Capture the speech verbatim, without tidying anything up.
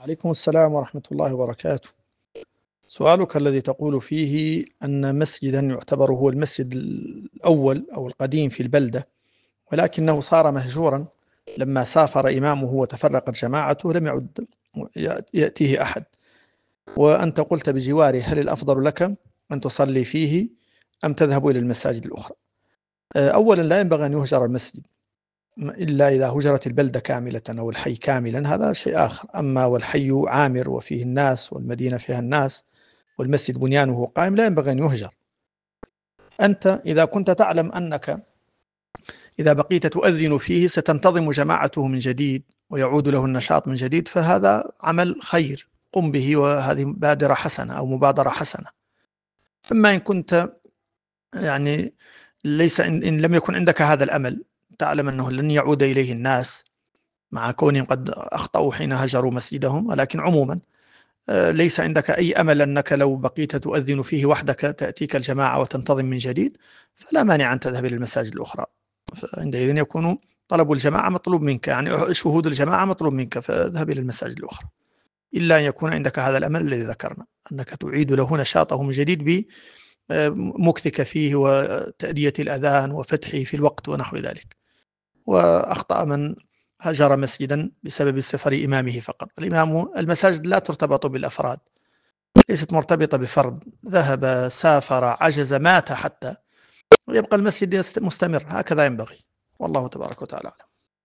عليكم السلام ورحمة الله وبركاته. سؤالك الذي تقول فيه أن مسجدا يعتبر هو المسجد الأول أو القديم في البلدة، ولكنه صار مهجورا لما سافر إمامه وتفرقت جماعته لم يعد يأتيه أحد، وأنت قلت بجواره هل الأفضل لك أن تصلي فيه أم تذهب إلى المساجد الأخرى؟ أولا لا ينبغي أن يهجر المسجد إلا إذا هجرت البلدة كاملة أو الحي كاملا، هذا شيء آخر. أما والحي عامر وفيه الناس والمدينة فيها الناس والمسجد بنيانه قائم لا ينبغي أن يهجر. أنت إذا كنت تعلم أنك إذا بقيت تؤذن فيه ستنتظم جماعته من جديد ويعود له النشاط من جديد، فهذا عمل خير قم به، وهذه بادرة حسنة أو مبادرة حسنة. أما إن كنت يعني ليس إن لم يكن عندك هذا الأمل، تعلم أنه لن يعود إليه الناس مع كونهم قد أخطأوا حين هجروا مسجدهم، ولكن عموما ليس عندك أي أمل أنك لو بقيت تؤذن فيه وحدك تأتيك الجماعة وتنتظم من جديد، فلا مانع أن تذهب إلى المساجد الأخرى. فعندئذ يكون طلب الجماعة مطلوب منك، يعني شهود الجماعة مطلوب منك، فاذهب إلى المساجد الأخرى، إلا أن يكون عندك هذا الأمل الذي ذكرنا أنك تعيد له نشاطه من جديد بمكثك فيه وتأدية الأذان وفتحه في الوقت ونحو ذلك. وأخطأ من هجر مسجدا بسبب سفر إمامه فقط. الإمام المساجد لا ترتبط بالأفراد، ليست مرتبطة بفرد ذهب سافر عجز مات حتى، ويبقى المسجد مستمر، هكذا ينبغي. والله تبارك وتعالى أعلم.